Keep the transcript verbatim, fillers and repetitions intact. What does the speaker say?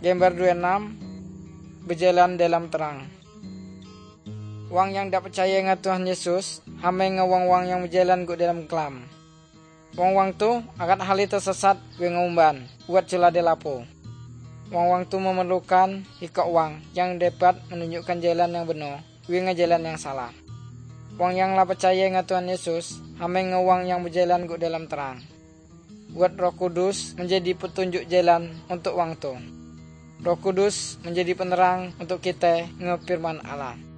Gambar dua puluh enam. Berjalan dalam terang. Wang yang dak percaya dengan Tuhan Yesus, hame ngewang-wang yang berjalan go dalam kelam. Wang-wang tu akan hal tersesat gue ngumban, buat celah delapo. Wang-wang tu memerlukan hikok wang yang dapat menunjukkan jalan yang benar, gue ngejalan yang salah. Wang yang lah percaya dengan Tuhan Yesus, hame ngewang yang berjalan go dalam terang. Buat Roh Kudus menjadi petunjuk jalan untuk wang tu. Roh Kudus menjadi penerang untuk kita ngefirman Allah.